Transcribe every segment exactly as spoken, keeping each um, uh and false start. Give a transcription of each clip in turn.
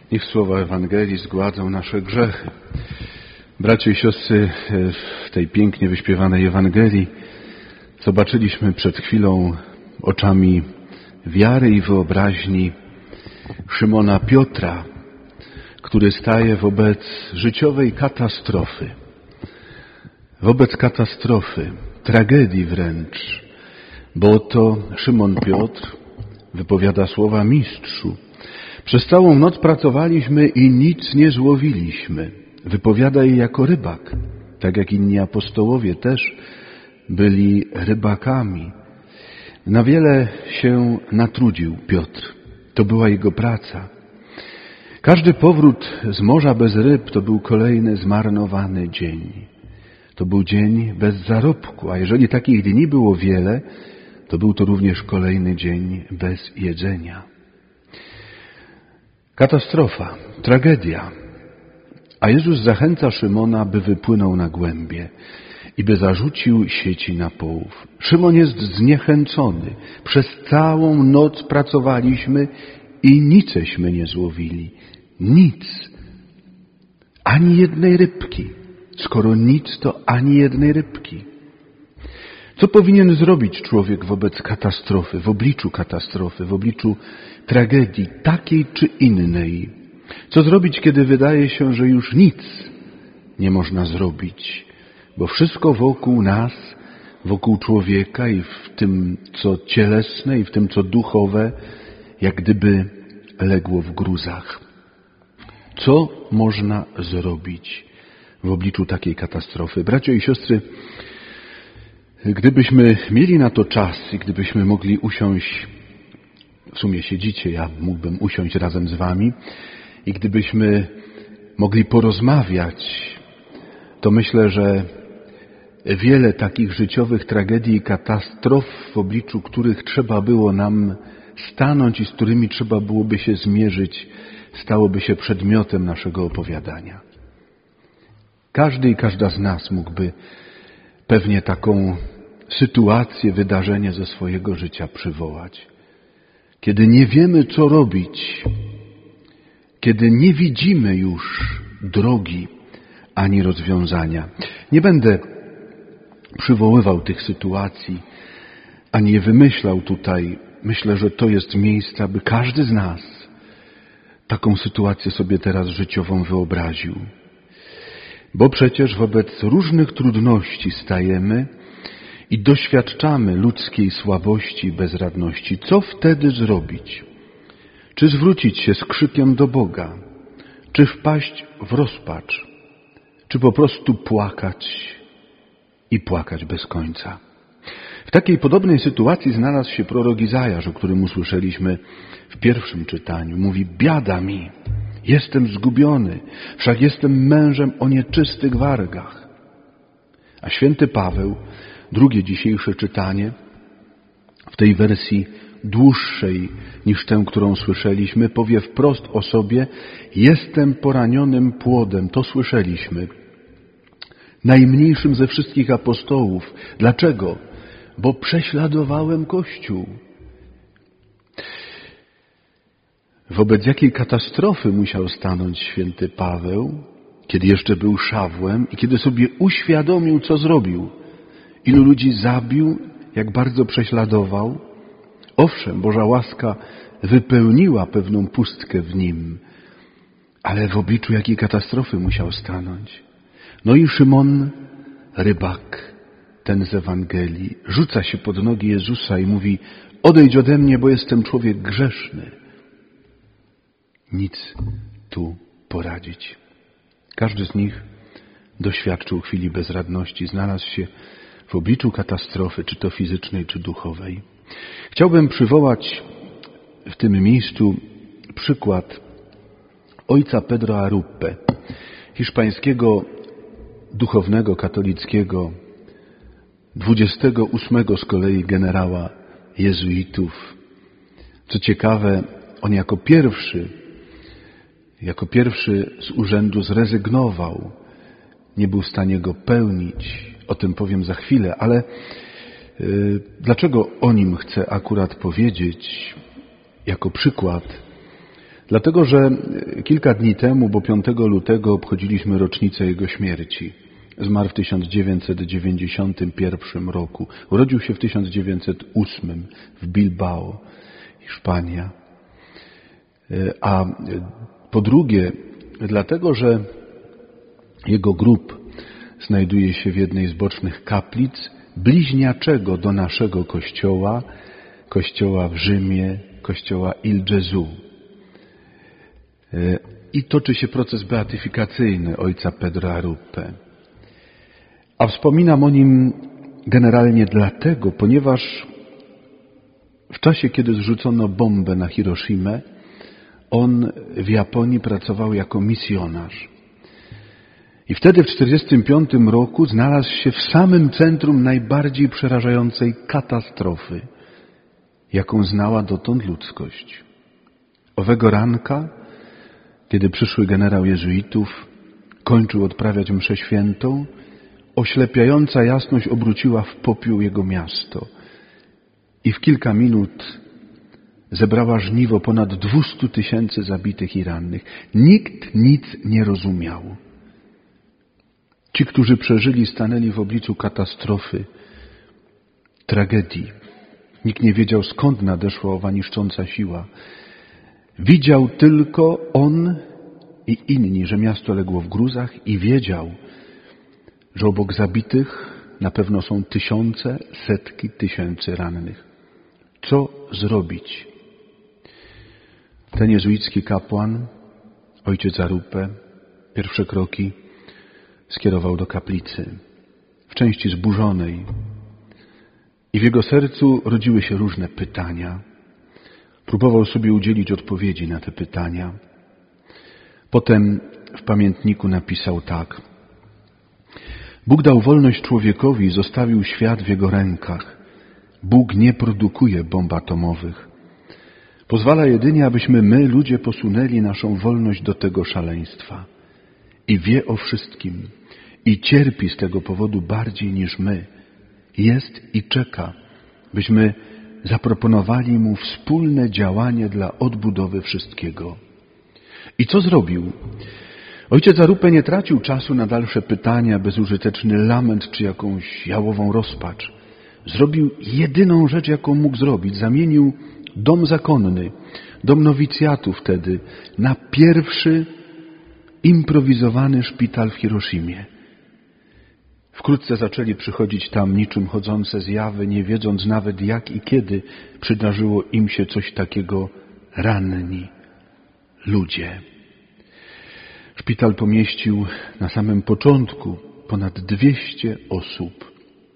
Niech słowa Ewangelii zgładzą nasze grzechy. Bracia i siostry, w tej pięknie wyśpiewanej Ewangelii zobaczyliśmy przed chwilą oczami wiary i wyobraźni Szymona Piotra, który staje wobec życiowej katastrofy. Wobec katastrofy, tragedii wręcz, bo oto Szymon Piotr wypowiada słowa: Mistrzu, przez całą noc pracowaliśmy i nic nie złowiliśmy. Wypowiada je jako rybak, tak jak inni apostołowie też byli rybakami. Na wiele się natrudził Piotr. To była jego praca. Każdy powrót z morza bez ryb to był kolejny zmarnowany dzień. To był dzień bez zarobku, a jeżeli takich dni było wiele, to był to również kolejny dzień bez jedzenia. Katastrofa, tragedia. A Jezus zachęca Szymona, by wypłynął na głębie i by zarzucił sieci na połów. Szymon jest zniechęcony. Przez całą noc pracowaliśmy i niceśmy nie złowili. Nic. Ani jednej rybki. Skoro nic, to ani jednej rybki. Co powinien zrobić człowiek wobec katastrofy, w obliczu katastrofy, w obliczu tragedii takiej czy innej? Co zrobić, kiedy wydaje się, że już nic nie można zrobić, bo wszystko wokół nas, wokół człowieka i w tym, co cielesne i w tym, co duchowe, jak gdyby legło w gruzach. Co można zrobić w obliczu takiej katastrofy? Bracia i siostry, gdybyśmy mieli na to czas i gdybyśmy mogli usiąść, w sumie siedzicie, ja mógłbym usiąść razem z wami, i gdybyśmy mogli porozmawiać, to myślę, że wiele takich życiowych tragedii i katastrof, w obliczu których trzeba było nam stanąć i z którymi trzeba byłoby się zmierzyć, stałoby się przedmiotem naszego opowiadania. Każdy i każda z nas mógłby pewnie taką sytuację, wydarzenie ze swojego życia przywołać. Kiedy nie wiemy, co robić, kiedy nie widzimy już drogi ani rozwiązania. Nie będę przywoływał tych sytuacji, ani je wymyślał tutaj. Myślę, że to jest miejsce, aby każdy z nas taką sytuację sobie teraz życiową wyobraził. Bo przecież wobec różnych trudności stajemy i doświadczamy ludzkiej słabości i bezradności. Co wtedy zrobić? Czy zwrócić się z krzykiem do Boga? Czy wpaść w rozpacz? Czy po prostu płakać i płakać bez końca? W takiej podobnej sytuacji znalazł się prorok Izajasz, o którym usłyszeliśmy w pierwszym czytaniu. Mówi: biada mi, jestem zgubiony, wszak jestem mężem o nieczystych wargach. A święty Paweł, drugie dzisiejsze czytanie, w tej wersji dłuższej niż tę, którą słyszeliśmy, powie wprost o sobie: jestem poranionym płodem. To słyszeliśmy. Najmniejszym ze wszystkich apostołów. Dlaczego? Bo prześladowałem Kościół. Wobec jakiej katastrofy musiał stanąć święty Paweł, kiedy jeszcze był Szawłem i kiedy sobie uświadomił, co zrobił. Ilu ludzi zabił, jak bardzo prześladował. Owszem, Boża łaska wypełniła pewną pustkę w nim, ale w obliczu jakiej katastrofy musiał stanąć. No i Szymon, rybak, ten z Ewangelii, rzuca się pod nogi Jezusa i mówi: odejdź ode mnie, bo jestem człowiek grzeszny. Nic tu poradzić. Każdy z nich doświadczył chwili bezradności, znalazł się w obliczu katastrofy, czy to fizycznej, czy duchowej. Chciałbym przywołać w tym miejscu przykład ojca Pedro Aruppe, hiszpańskiego duchownego katolickiego, dwudziestego ósmego z kolei generała jezuitów. Co ciekawe, on jako pierwszy, jako pierwszy z urzędu zrezygnował. Nie był w stanie go pełnić. O tym powiem za chwilę, ale yy, dlaczego o nim chcę akurat powiedzieć jako przykład? Dlatego, że kilka dni temu, bo piątego lutego obchodziliśmy rocznicę jego śmierci. Zmarł w tysiąc dziewięćset dziewięćdziesiątym pierwszym roku. Urodził się w tysiąc dziewięćset ósmym w Bilbao, Hiszpania. A po drugie, dlatego, że jego grób znajduje się w jednej z bocznych kaplic bliźniaczego do naszego kościoła, kościoła w Rzymie, kościoła Il Gesù. I toczy się proces beatyfikacyjny ojca Pedro Arrupe. A wspominam o nim generalnie dlatego, ponieważ w czasie, kiedy zrzucono bombę na Hiroshimę, on w Japonii pracował jako misjonarz. I wtedy w tysiąc dziewięćset czterdziestym piątym roku znalazł się w samym centrum najbardziej przerażającej katastrofy, jaką znała dotąd ludzkość. Owego ranka, kiedy przyszły generał jezuitów kończył odprawiać mszę świętą, oślepiająca jasność obróciła w popiół jego miasto i w kilka minut zebrała żniwo ponad dwustu tysięcy zabitych i rannych. Nikt nic nie rozumiał. Ci, którzy przeżyli, stanęli w obliczu katastrofy, tragedii. Nikt nie wiedział, skąd nadeszła owa niszcząca siła. Widział tylko on i inni, że miasto legło w gruzach i wiedział, że obok zabitych na pewno są tysiące, setki tysięcy rannych. Co zrobić? Ten jezuicki kapłan, ojciec Arrupe, pierwsze kroki skierował do kaplicy, w części zburzonej. I w jego sercu rodziły się różne pytania. Próbował sobie udzielić odpowiedzi na te pytania. Potem w pamiętniku napisał tak. Bóg dał wolność człowiekowi i zostawił świat w jego rękach. Bóg nie produkuje bomb atomowych. Pozwala jedynie, abyśmy my, ludzie, posunęli naszą wolność do tego szaleństwa. I wie o wszystkim. I cierpi z tego powodu bardziej niż my. Jest i czeka, byśmy zaproponowali mu wspólne działanie dla odbudowy wszystkiego. I co zrobił? Ojciec Arrupe nie tracił czasu na dalsze pytania, bezużyteczny lament czy jakąś jałową rozpacz. Zrobił jedyną rzecz, jaką mógł zrobić. Zamienił dom zakonny, dom nowicjatu wtedy, na pierwszy improwizowany szpital w Hiroshimie. Wkrótce zaczęli przychodzić tam niczym chodzące zjawy, nie wiedząc nawet jak i kiedy przydarzyło im się coś takiego ranni ludzie. Szpital pomieścił na samym początku ponad dwieście osób.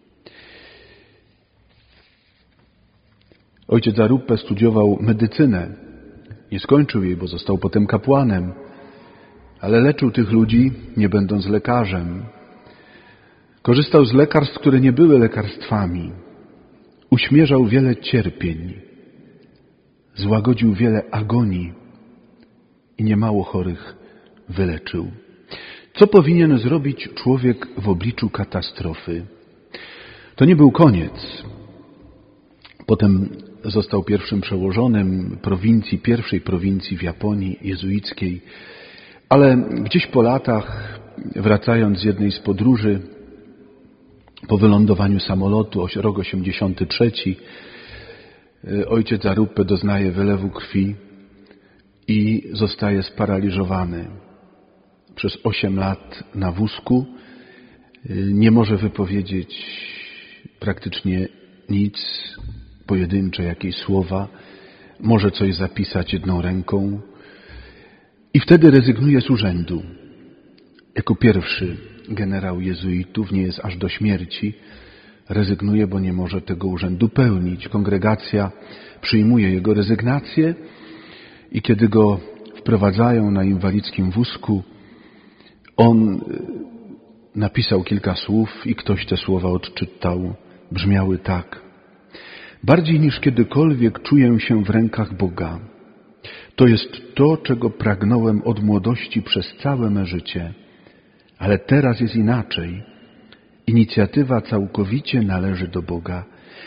Ojciec Arrupe studiował medycynę. Nie skończył jej, bo został potem kapłanem, ale leczył tych ludzi, nie będąc lekarzem. Korzystał z lekarstw, które nie były lekarstwami. Uśmierzał wiele cierpień. Złagodził wiele agonii i niemało chorych wyleczył. Co powinien zrobić człowiek w obliczu katastrofy? To nie był koniec. Potem został pierwszym przełożonym prowincji, pierwszej prowincji w Japonii jezuickiej. Ale gdzieś po latach, wracając z jednej z podróży, po wylądowaniu samolotu, rok osiemdziesiąty trzeci, ojciec Arrupe doznaje wylewu krwi i zostaje sparaliżowany. Przez osiem lat na wózku nie może wypowiedzieć praktycznie nic, pojedyncze jakieś słowa, może coś zapisać jedną ręką i wtedy rezygnuje z urzędu. Jako pierwszy generał jezuitów, nie jest aż do śmierci, rezygnuje, bo nie może tego urzędu pełnić. Kongregacja przyjmuje jego rezygnację i kiedy go wprowadzają na inwalidzkim wózku, on napisał kilka słów i ktoś te słowa odczytał. Brzmiały tak. Bardziej niż kiedykolwiek czuję się w rękach Boga. To jest to, czego pragnąłem od młodości przez całe me życie. Ale teraz jest inaczej. Inicjatywa całkowicie należy do Boga.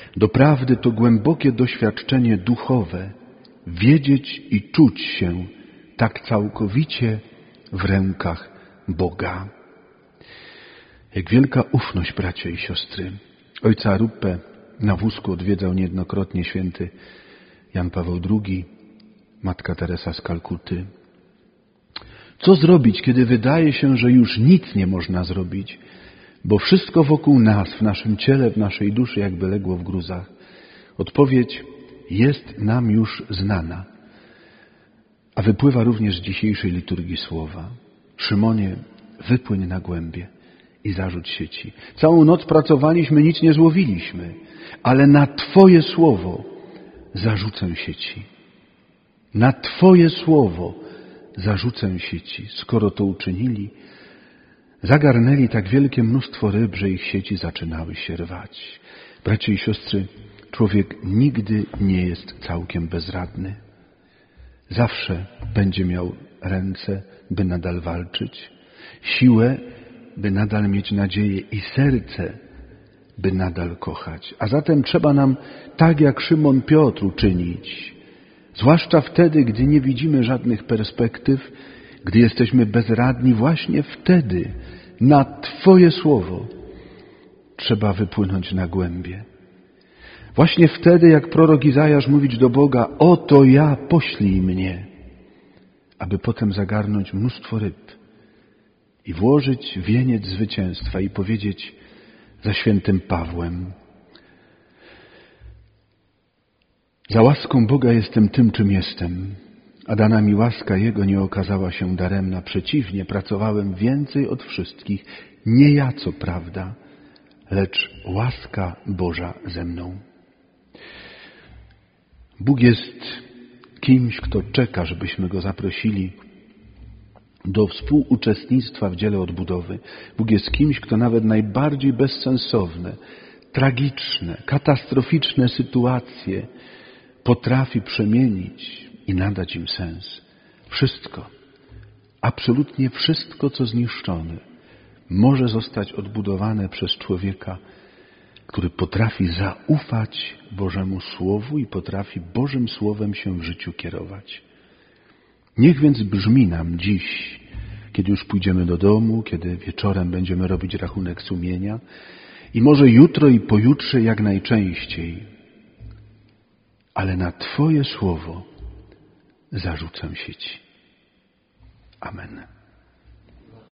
Doprawdy to głębokie doświadczenie duchowe. Wiedzieć i czuć się, tak całkowicie w rękach Boga. Jak wielka ufność, bracia i siostry. Ojca Ruppę na wózku odwiedzał niejednokrotnie święty Jan Paweł drugi, matka Teresa z Kalkuty. Co zrobić, kiedy wydaje się, że już nic nie można zrobić, bo wszystko wokół nas, w naszym ciele, w naszej duszy jakby legło w gruzach? Odpowiedź jest nam już znana, a wypływa również z dzisiejszej liturgii słowa. Szymonie, wypłyń na głębie i zarzuć sieci. Całą noc pracowaliśmy, nic nie złowiliśmy, ale na Twoje słowo zarzucę sieci. Na Twoje słowo zarzucę sieci. Skoro to uczynili, zagarnęli tak wielkie mnóstwo ryb, że ich sieci zaczynały się rwać. Bracia i siostry, człowiek nigdy nie jest całkiem bezradny. Zawsze będzie miał ręce, by nadal walczyć, siłę, by nadal mieć nadzieję i serce, by nadal kochać. A zatem trzeba nam tak jak Szymon Piotr uczynić, zwłaszcza wtedy, gdy nie widzimy żadnych perspektyw, gdy jesteśmy bezradni, właśnie wtedy na Twoje słowo trzeba wypłynąć na głębie. Właśnie wtedy, jak prorok Izajasz mówić do Boga, oto ja, poślij mnie, aby potem zagarnąć mnóstwo ryb i włożyć wieniec zwycięstwa i powiedzieć za świętym Pawłem: za łaską Boga jestem tym, czym jestem, a dana mi łaska Jego nie okazała się daremna. Przeciwnie, pracowałem więcej od wszystkich, nie ja co prawda, lecz łaska Boża ze mną. Bóg jest kimś, kto czeka, żebyśmy Go zaprosili do współuczestnictwa w dziele odbudowy. Bóg jest kimś, kto nawet najbardziej bezsensowne, tragiczne, katastroficzne sytuacje potrafi przemienić i nadać im sens. Wszystko, absolutnie wszystko, co zniszczone, może zostać odbudowane przez człowieka, który potrafi zaufać Bożemu Słowu i potrafi Bożym Słowem się w życiu kierować. Niech więc brzmi nam dziś, kiedy już pójdziemy do domu, kiedy wieczorem będziemy robić rachunek sumienia i może jutro i pojutrze jak najczęściej, ale na Twoje Słowo zarzucę sieci. Amen.